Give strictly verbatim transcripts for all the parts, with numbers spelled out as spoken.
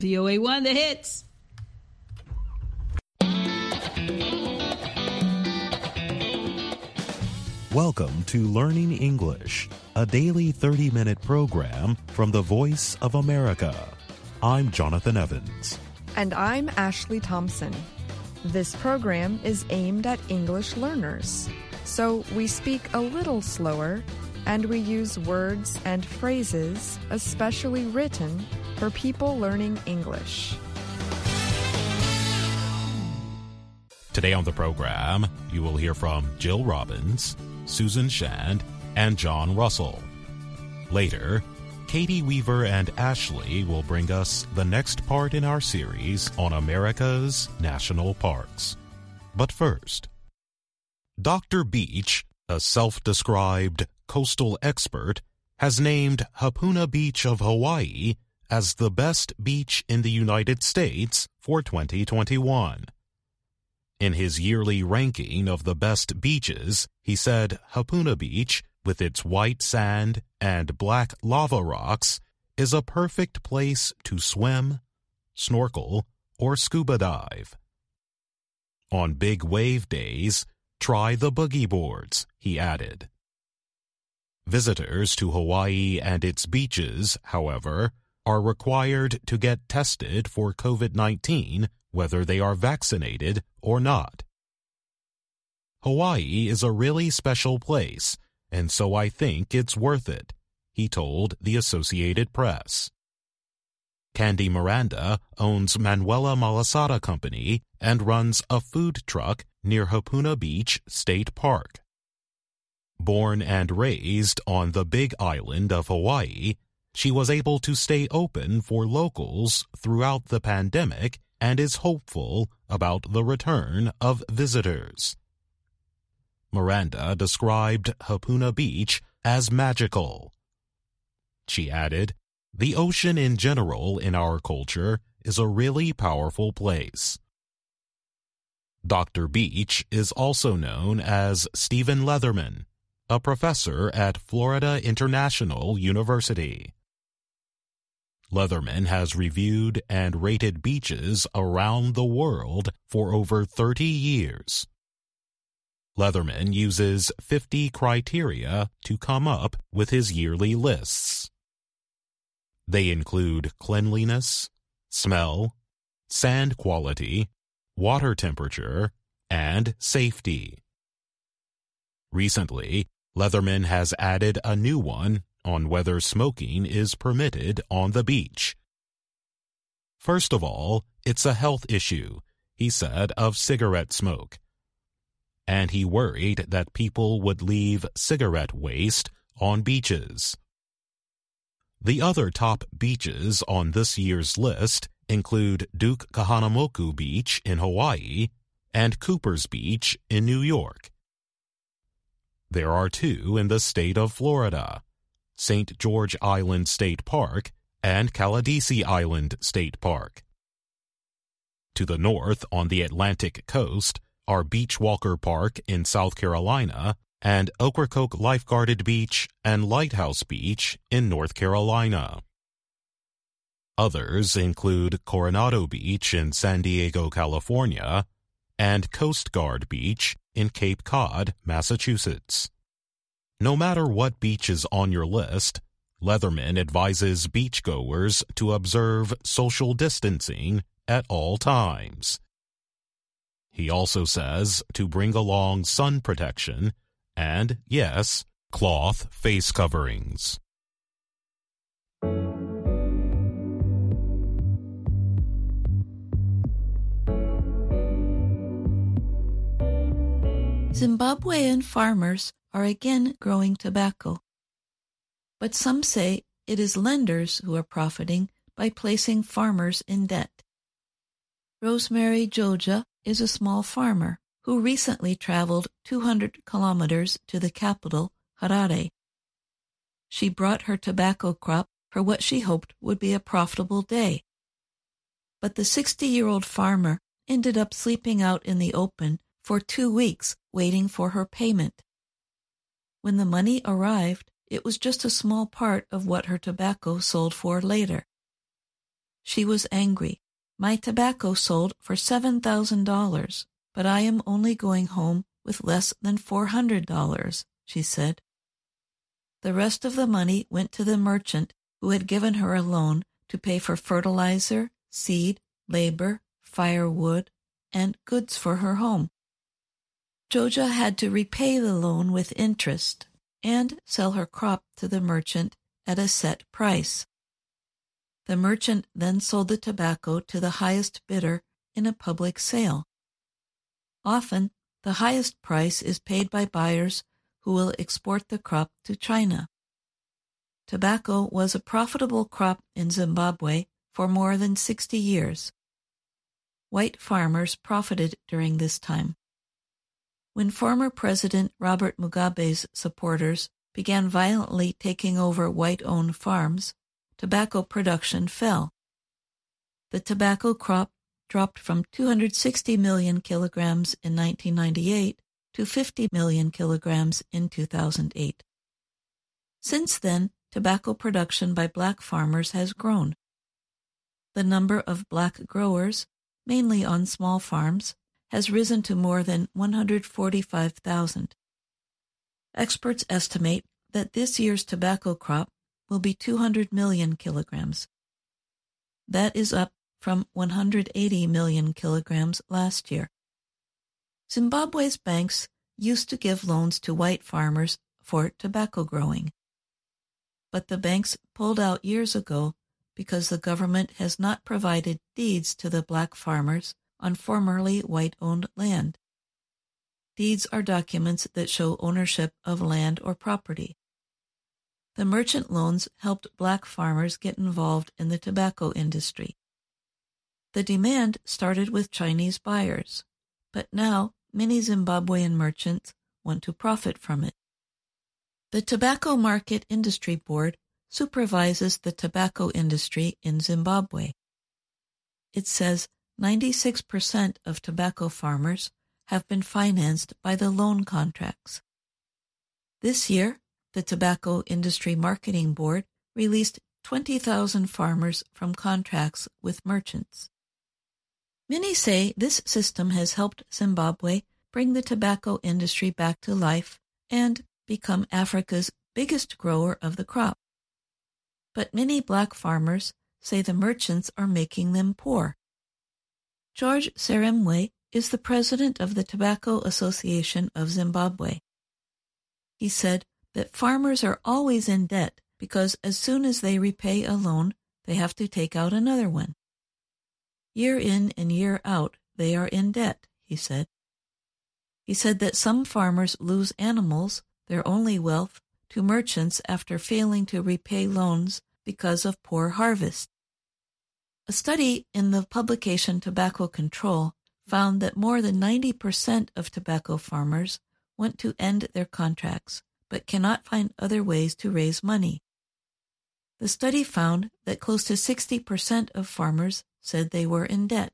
V O A one, the hits. Welcome to Learning English, a daily thirty-minute program from the Voice of America. I'm Jonathan Evans. And I'm Ashley Thompson. This program is aimed at English learners, so we speak a little slower and we use words and phrases especially written for people learning English. Today on the program, you will hear from Jill Robbins, Susan Shand, and John Russell. Later, Katie Weaver and Ashley will bring us the next part in our series on America's national parks. But first, Doctor Beach, a self-described coastal expert, has named Hapuna Beach of Hawaii as the best beach in the United States for twenty twenty-one. In his yearly ranking of the best beaches, he said Hapuna Beach, with its white sand and black lava rocks, is a perfect place to swim, snorkel, or scuba dive. On big wave days, try the boogie boards, he added. Visitors to Hawaii and its beaches, however, are required to get tested for COVID nineteen whether they are vaccinated or not. Hawaii is a really special place, and so I think it's worth it, he told the Associated Press. Candy Miranda owns Manuela Malasada Company and runs a food truck near Hapuna Beach State Park. Born and raised on the Big Island of Hawaii, she was able to stay open for locals throughout the pandemic and is hopeful about the return of visitors. Miranda described Hapuna Beach as magical. She added, "The ocean in general in our culture is a really powerful place." Doctor Beach is also known as Stephen Leatherman, a professor at Florida International University. Leatherman has reviewed and rated beaches around the world for over thirty years. Leatherman uses fifty criteria to come up with his yearly lists. They include cleanliness, smell, sand quality, water temperature, and safety. Recently, Leatherman has added a new one on whether smoking is permitted on the beach. First of all, it's a health issue, he said of cigarette smoke. And he worried that people would leave cigarette waste on beaches. The other top beaches on this year's list include Duke Kahanamoku Beach in Hawaii and Cooper's Beach in New York. There are two in the state of Florida, Saint George Island State Park and Caladesi Island State Park. To the north on the Atlantic coast are Beachwalker Park in South Carolina and Ocracoke Lifeguarded Beach and Lighthouse Beach in North Carolina. Others include Coronado Beach in San Diego, California, and Coast Guard Beach in Cape Cod, Massachusetts. No matter what beach is on your list, Leatherman advises beachgoers to observe social distancing at all times. He also says to bring along sun protection and, yes, cloth face coverings. Zimbabwean farmers are again growing tobacco. But some say it is lenders who are profiting by placing farmers in debt. Rosemary Joja is a small farmer who recently traveled two hundred kilometers to the capital, Harare. She brought her tobacco crop for what she hoped would be a profitable day. But the sixty-year-old farmer ended up sleeping out in the open for two weeks waiting for her payment. When the money arrived, it was just a small part of what her tobacco sold for later. She was angry. My tobacco sold for seven thousand dollars, but I am only going home with less than four hundred dollars, she said. The rest of the money went to the merchant who had given her a loan to pay for fertilizer, seed, labor, firewood, and goods for her home. Joja had to repay the loan with interest and sell her crop to the merchant at a set price. The merchant then sold the tobacco to the highest bidder in a public sale. Often, the highest price is paid by buyers who will export the crop to China. Tobacco was a profitable crop in Zimbabwe for more than sixty years. White farmers profited during this time. When former President Robert Mugabe's supporters began violently taking over white-owned farms, tobacco production fell. The tobacco crop dropped from two hundred sixty million kilograms in nineteen ninety-eight to fifty million kilograms in two thousand eight. Since then, tobacco production by black farmers has grown. The number of black growers, mainly on small farms, has risen to more than one hundred forty-five thousand. Experts estimate that this year's tobacco crop will be two hundred million kilograms. That is up from one hundred eighty million kilograms last year. Zimbabwe's banks used to give loans to white farmers for tobacco growing. But the banks pulled out years ago because the government has not provided deeds to the black farmers on formerly white-owned land. Deeds are documents that show ownership of land or property. The merchant loans helped black farmers get involved in the tobacco industry. The demand started with Chinese buyers, but now many Zimbabwean merchants want to profit from it. The Tobacco Market Industry Board supervises the tobacco industry in Zimbabwe. It says ninety-six percent of tobacco farmers have been financed by the loan contracts. This year, the Tobacco Industry Marketing Board released twenty thousand farmers from contracts with merchants. Many say this system has helped Zimbabwe bring the tobacco industry back to life and become Africa's biggest grower of the crop. But many black farmers say the merchants are making them poor. George Seremwe is the president of the Tobacco Association of Zimbabwe. He said that farmers are always in debt because as soon as they repay a loan, they have to take out another one. Year in and year out, they are in debt, he said. He said that some farmers lose animals, their only wealth, to merchants after failing to repay loans because of poor harvest. A study in the publication Tobacco Control found that more than ninety percent of tobacco farmers want to end their contracts, but cannot find other ways to raise money. The study found that close to sixty percent of farmers said they were in debt.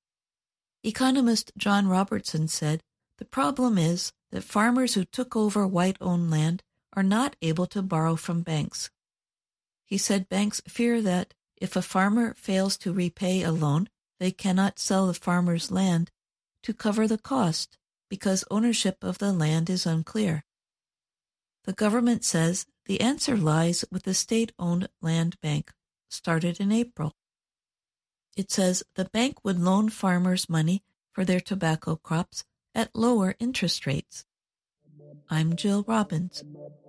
Economist John Robertson said, "The problem is that farmers who took over white-owned land are not able to borrow from banks." He said banks fear that if a farmer fails to repay a loan, they cannot sell the farmer's land to cover the cost because ownership of the land is unclear. The government says the answer lies with the state-owned land bank, started in April. It says the bank would loan farmers money for their tobacco crops at lower interest rates. I'm Jill Robbins.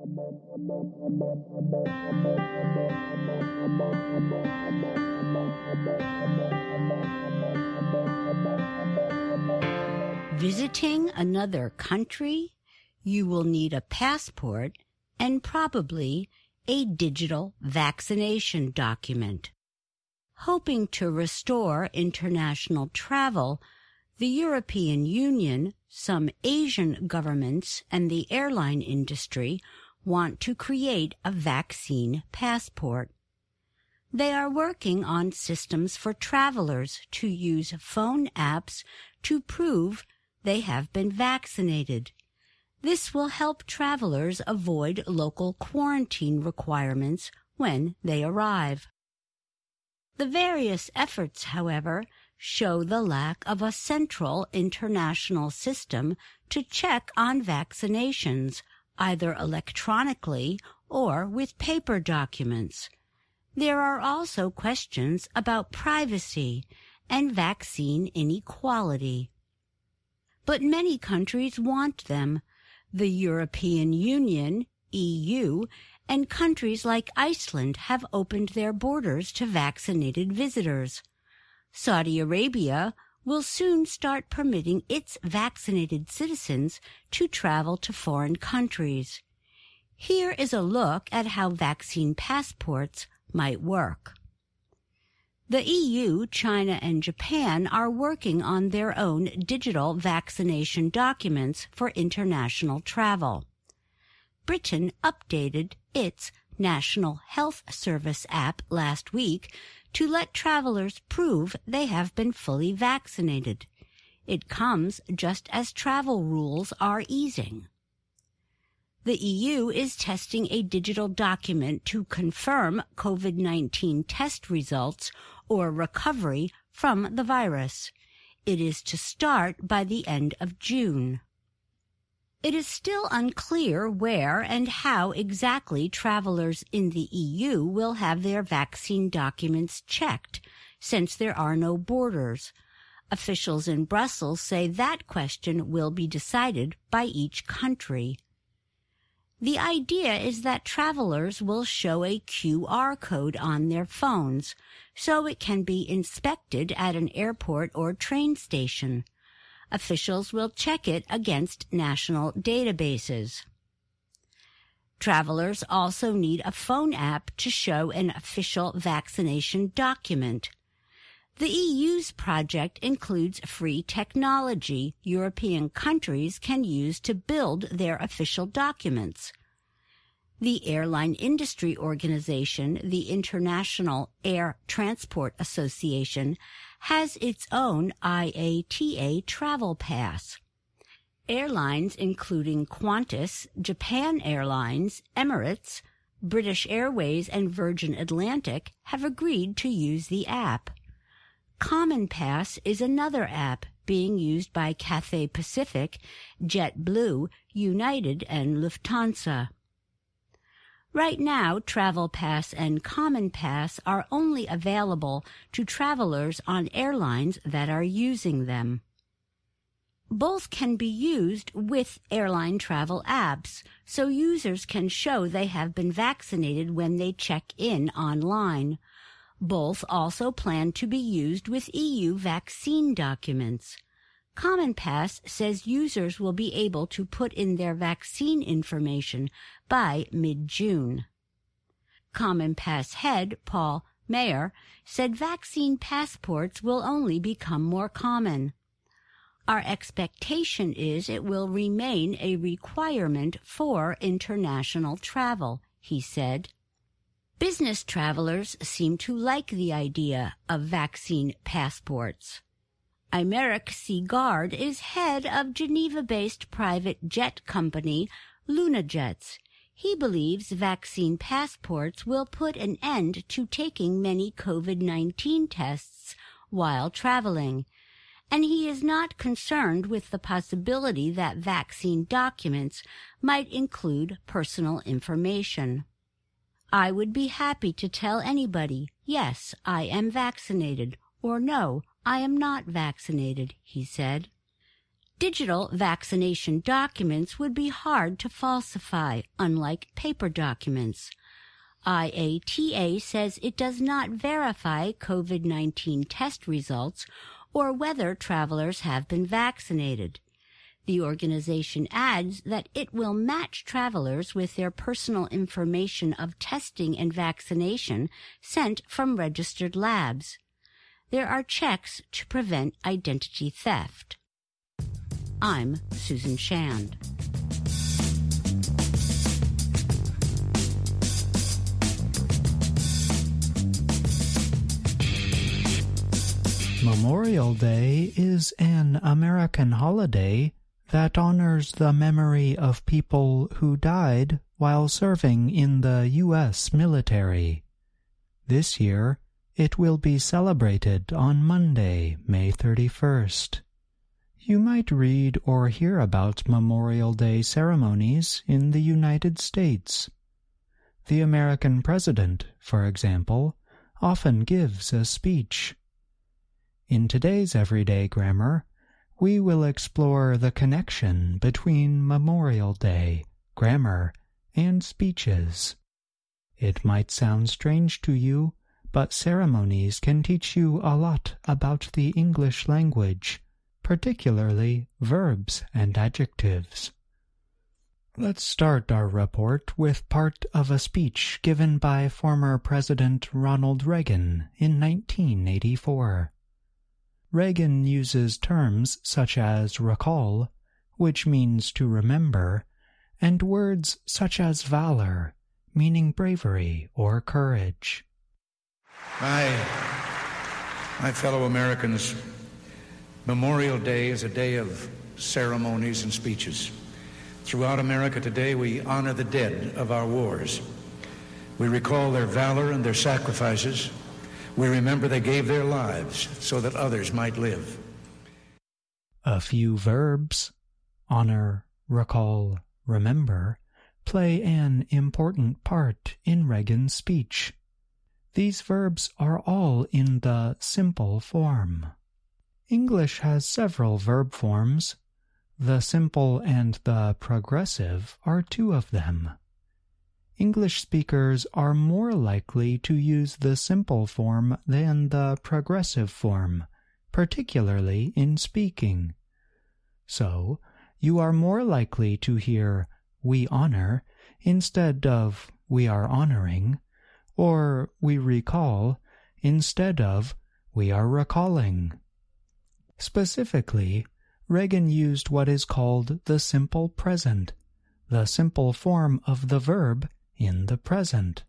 Visiting another country? You will need a passport and probably a digital vaccination document. Hoping to restore international travel, the European Union, some Asian governments, and the airline industry want to create a vaccine passport. They are working on systems for travelers to use phone apps to prove they have been vaccinated. This will help travelers avoid local quarantine requirements when they arrive. The various efforts, however, show the lack of a central international system to check on vaccinations, either electronically or with paper documents. There are also questions about privacy and vaccine inequality. But many countries want them. The European Union, E U, and countries like Iceland have opened their borders to vaccinated visitors. Saudi Arabia will soon start permitting its vaccinated citizens to travel to foreign countries. Here is a look at how vaccine passports might work. The E U, China, and Japan are working on their own digital vaccination documents for international travel. Britain updated its National Health Service app last week to let travelers prove they have been fully vaccinated. It comes just as travel rules are easing. The E U is testing a digital document to confirm COVID nineteen test results or recovery from the virus. It is to start by the end of June. It is still unclear where and how exactly travelers in the E U will have their vaccine documents checked, since there are no borders. Officials in Brussels say that question will be decided by each country. The idea is that travelers will show a Q R code on their phones, so it can be inspected at an airport or train station. Officials will check it against national databases. Travelers also need a phone app to show an official vaccination document. The E U's project includes free technology European countries can use to build their official documents. The airline industry organization, the International Air Transport Association, has its own I A T A travel pass. Airlines including Qantas, Japan Airlines, Emirates, British Airways, and Virgin Atlantic have agreed to use the app. Common Pass is another app being used by Cathay Pacific, JetBlue, United, and Lufthansa. Right now, Travel Pass and Common Pass are only available to travelers on airlines that are using them. Both can be used with airline travel apps, so users can show they have been vaccinated when they check in online. Both also plan to be used with E U vaccine documents. Common Pass says users will be able to put in their vaccine information by mid-June. Common Pass head Paul Mayer said vaccine passports will only become more common. Our expectation is it will remain a requirement for international travel, he said. Business travelers seem to like the idea of vaccine passports. Aymeric Seagard is head of Geneva-based private jet company LunaJets. He believes vaccine passports will put an end to taking many COVID nineteen tests while traveling, and he is not concerned with the possibility that vaccine documents might include personal information. I would be happy to tell anybody, yes, I am vaccinated, or no, I am not vaccinated, he said. Digital vaccination documents would be hard to falsify, unlike paper documents. I A T A says it does not verify COVID nineteen test results or whether travelers have been vaccinated. The organization adds that it will match travelers with their personal information of testing and vaccination sent from registered labs. There are checks to prevent identity theft. I'm Susan Shand. Memorial Day is an American holiday that honors the memory of people who died while serving in the U S military. This year, It will be celebrated on Monday, May thirty-first. You might read or hear about Memorial Day ceremonies in the United States. The American president, for example, often gives a speech. In today's Everyday Grammar, we will explore the connection between Memorial Day, grammar, and speeches. It might sound strange to you, but ceremonies can teach you a lot about the English language, particularly verbs and adjectives. Let's start our report with part of a speech given by former President Ronald Reagan in nineteen eighty-four. Reagan uses terms such as recall, which means to remember, and words such as valor, meaning bravery or courage. My, my fellow Americans, Memorial Day is a day of ceremonies and speeches. Throughout America today, we honor the dead of our wars. We recall their valor and their sacrifices. We remember they gave their lives so that others might live. A few verbs, honor, recall, remember, play an important part in Reagan's speech. These verbs are all in the simple form. English has several verb forms. The simple and the progressive are two of them. English speakers are more likely to use the simple form than the progressive form, particularly in speaking. So, you are more likely to hear "we honor" instead of "we are honoring," or "we recall" instead of "we are recalling." Specifically, Reagan used what is called the simple present, the simple form of the verb in the present.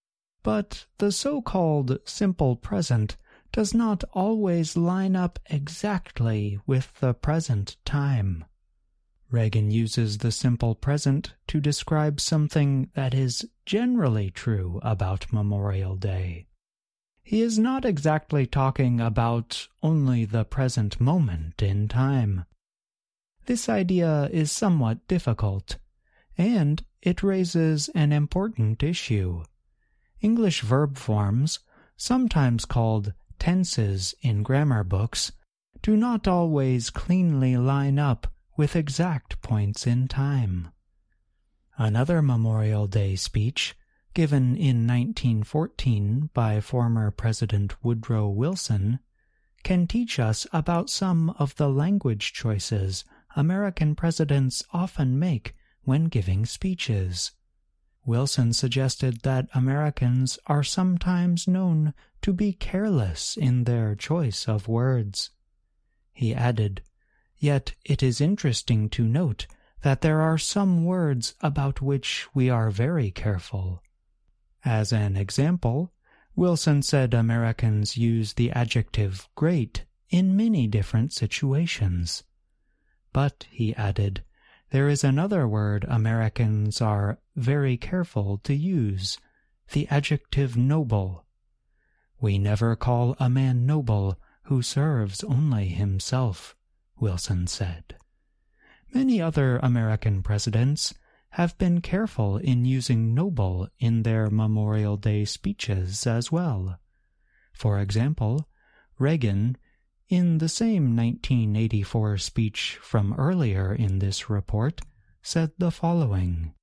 But the so-called simple present does not always line up exactly with the present time. Reagan uses the simple present to describe something that is generally true about Memorial Day. He is not exactly talking about only the present moment in time. This idea is somewhat difficult, and it raises an important issue. English verb forms, sometimes called tenses in grammar books, do not always cleanly line up with exact points in time. Another Memorial Day speech, given in nineteen fourteen by former President Woodrow Wilson, can teach us about some of the language choices American presidents often make when giving speeches. Wilson suggested that Americans are sometimes known to be careless in their choice of words. He added, "Yet it is interesting to note that there are some words about which we are very careful." As an example, Wilson said Americans use the adjective great in many different situations. But, he added, there is another word Americans are very careful to use, the adjective noble. "We never call a man noble who serves only himself," Wilson said. Many other American presidents have been careful in using noble in their Memorial Day speeches as well. For example, Reagan, in the same nineteen eighty-four speech from earlier in this report, said the following: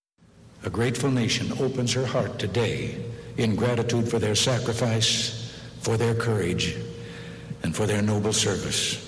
A grateful nation opens her heart today in gratitude for their sacrifice, for their courage, and for their noble service.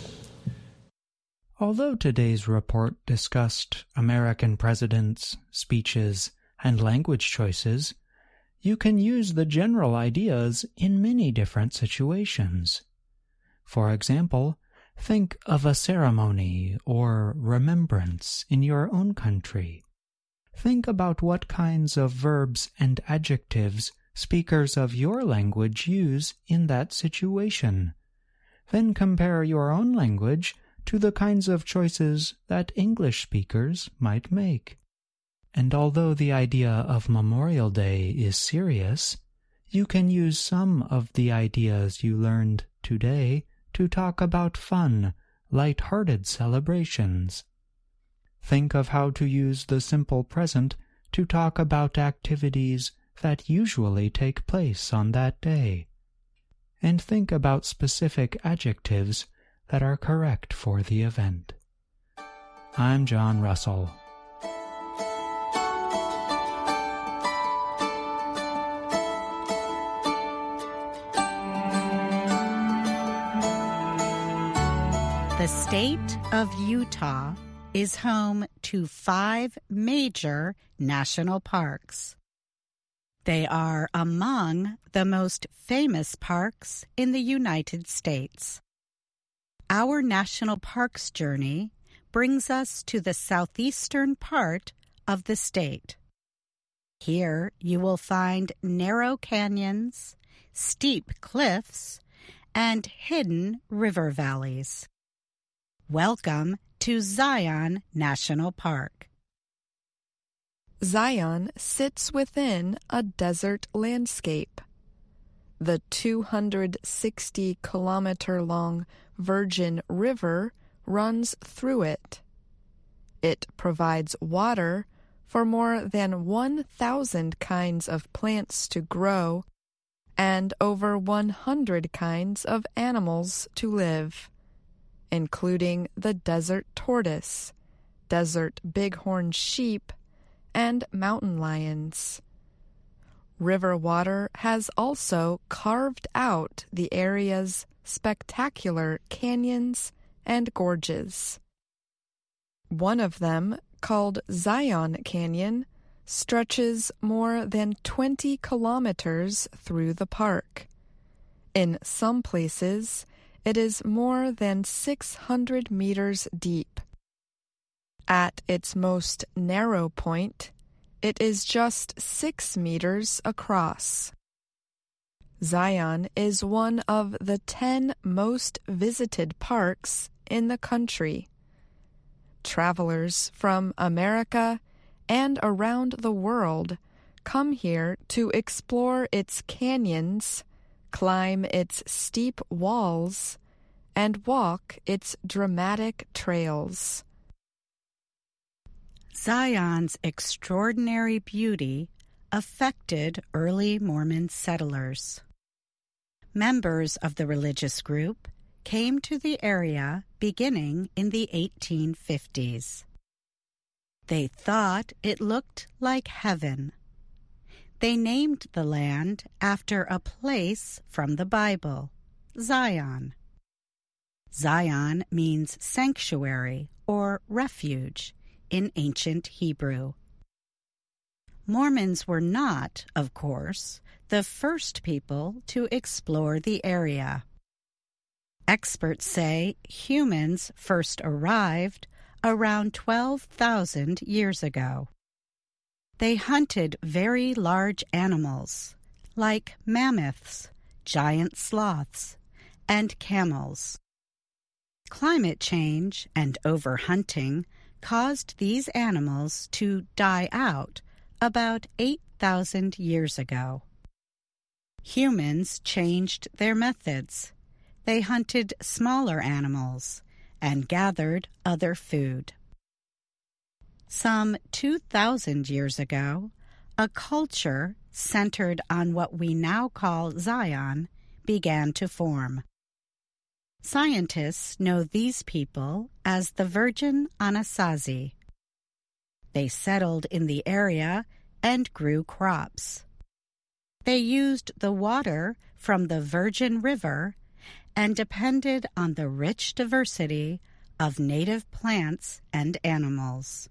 Although today's report discussed American presidents, speeches, and language choices, you can use the general ideas in many different situations. For example, think of a ceremony or remembrance in your own country. Think about what kinds of verbs and adjectives speakers of your language use in that situation. Then compare your own language to the kinds of choices that English speakers might make. And although the idea of Memorial Day is serious, you can use some of the ideas you learned today to talk about fun, light-hearted celebrations. Think of how to use the simple present to talk about activities that usually take place on that day. And think about specific adjectives that are correct for the event. I'm John Russell. The state of Utah is home to five major national parks. They are among the most famous parks in the United States. Our national parks journey brings us to the southeastern part of the state. Here you will find narrow canyons, steep cliffs, and hidden river valleys. Welcome to Zion National Park. Zion sits within a desert landscape. The two hundred sixty kilometer long Virgin River runs through it. It provides water for more than one thousand kinds of plants to grow and over one hundred kinds of animals to live, including the desert tortoise, desert bighorn sheep, and mountain lions. River water has also carved out the area's spectacular canyons and gorges. One of them, called Zion Canyon, stretches more than twenty kilometers through the park. In some places, it is more than six hundred meters deep. At its most narrow point, it is just six meters across. Zion is one of the ten most visited parks in the country. Travelers from America and around the world come here to explore its canyons, climb its steep walls, and walk its dramatic trails. Zion's extraordinary beauty affected early Mormon settlers. Members of the religious group came to the area beginning in the eighteen fifties. They thought it looked like heaven. They named the land after a place from the Bible, Zion. Zion means sanctuary or refuge in ancient Hebrew. Mormons were not, of course, the first people to explore the area. Experts say humans first arrived around twelve thousand years ago. They hunted very large animals, like mammoths, giant sloths, and camels. Climate change and overhunting caused these animals to die out about eight thousand years ago. Humans changed their methods. They hunted smaller animals and gathered other food. Some two thousand years ago, a culture centered on what we now call Zion began to form. Scientists know these people as the Virgin Anasazi. They settled in the area and grew crops. They used the water from the Virgin River and depended on the rich diversity of native plants and animals.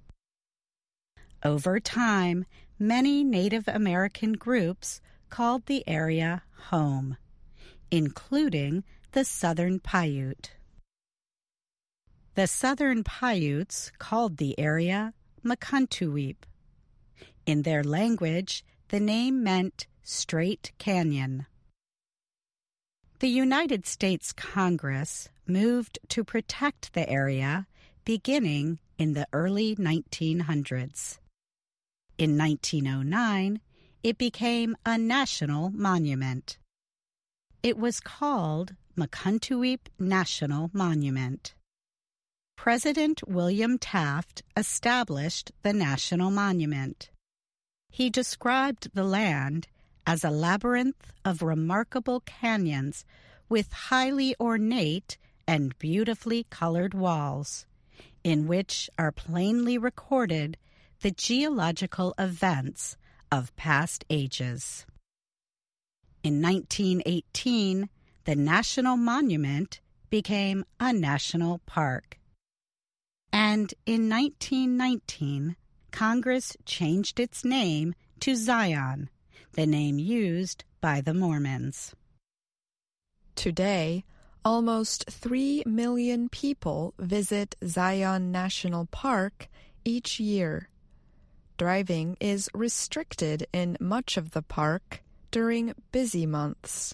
Over time, many Native American groups called the area home, including the Southern Paiute. The Southern Paiutes called the area Mukuntuweap. In their language, the name meant straight canyon. The United States Congress moved to protect the area beginning in the early nineteen hundreds. In nineteen oh nine, it became a national monument. It was called Mukuntuweap National Monument. President William Taft established the national monument. He described the land as a labyrinth of remarkable canyons with highly ornate and beautifully colored walls, in which are plainly recorded the geological events of past ages. In nineteen eighteen, the national monument became a national park. And in nineteen nineteen, Congress changed its name to Zion, the name used by the Mormons. Today, almost three million people visit Zion National Park each year. Driving is restricted in much of the park during busy months.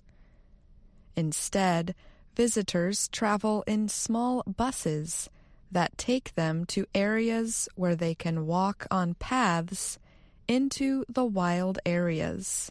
Instead, visitors travel in small buses that take them to areas where they can walk on paths into the wild areas.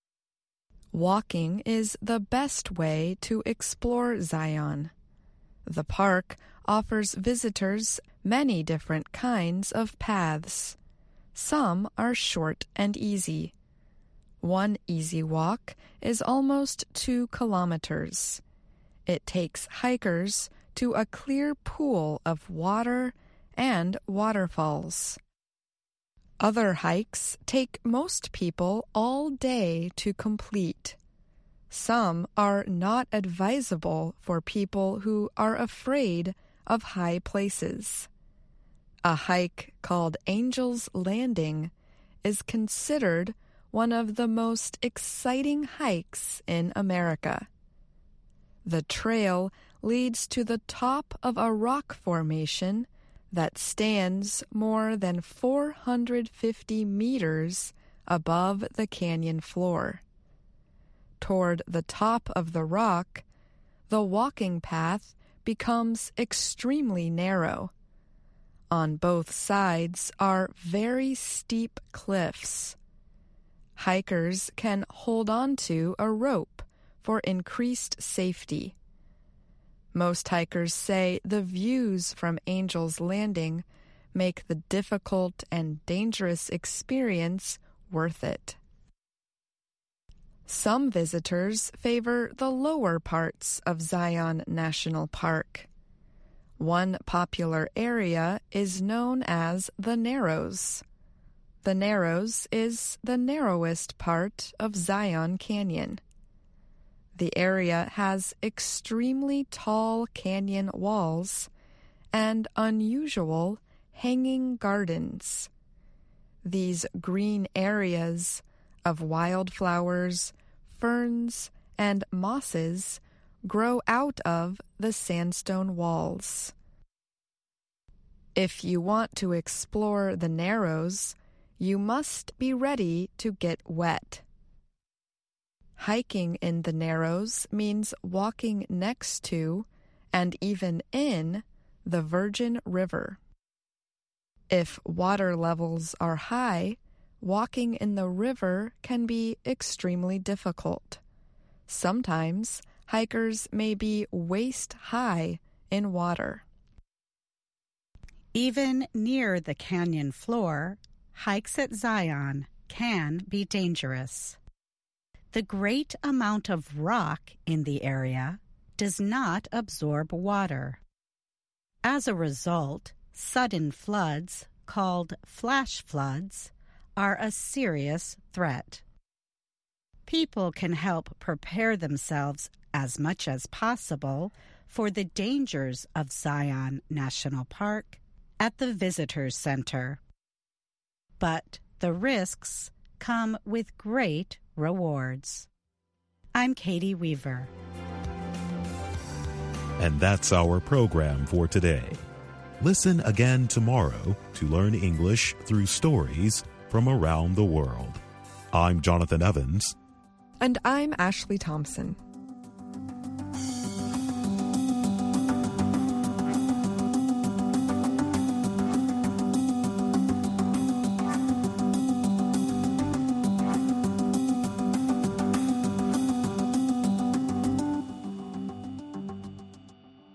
Walking is the best way to explore Zion. The park offers visitors many different kinds of paths. Some are short and easy. One easy walk is almost two kilometers. It takes hikers to a clear pool of water and waterfalls. Other hikes take most people all day to complete. Some are not advisable for people who are afraid of high places. A hike called Angel's Landing is considered one of the most exciting hikes in America. The trail leads to the top of a rock formation that stands more than four hundred fifty meters above the canyon floor. Toward the top of the rock, the walking path becomes extremely narrow. On both sides are very steep cliffs. Hikers can hold on to a rope for increased safety. Most hikers say the views from Angel's Landing make the difficult and dangerous experience worth it. Some visitors favor the lower parts of Zion National Park. One popular area is known as the Narrows. The Narrows is the narrowest part of Zion Canyon. The area has extremely tall canyon walls and unusual hanging gardens. These green areas of wildflowers, ferns, and mosses grow out of the sandstone walls. If you want to explore the Narrows, you must be ready to get wet. Hiking in the Narrows means walking next to, and even in, the Virgin River. If water levels are high, walking in the river can be extremely difficult. Sometimes hikers may be waist-high in water. Even near the canyon floor, hikes at Zion can be dangerous. The great amount of rock in the area does not absorb water. As a result, sudden floods, called flash floods, are a serious threat. People can help prepare themselves as much as possible for the dangers of Zion National Park at the Visitors Center. But the risks come with great rewards. I'm Katie Weaver. And that's our program for today. Listen again tomorrow to learn English through stories from around the world. I'm Jonathan Evans. And I'm Ashley Thompson.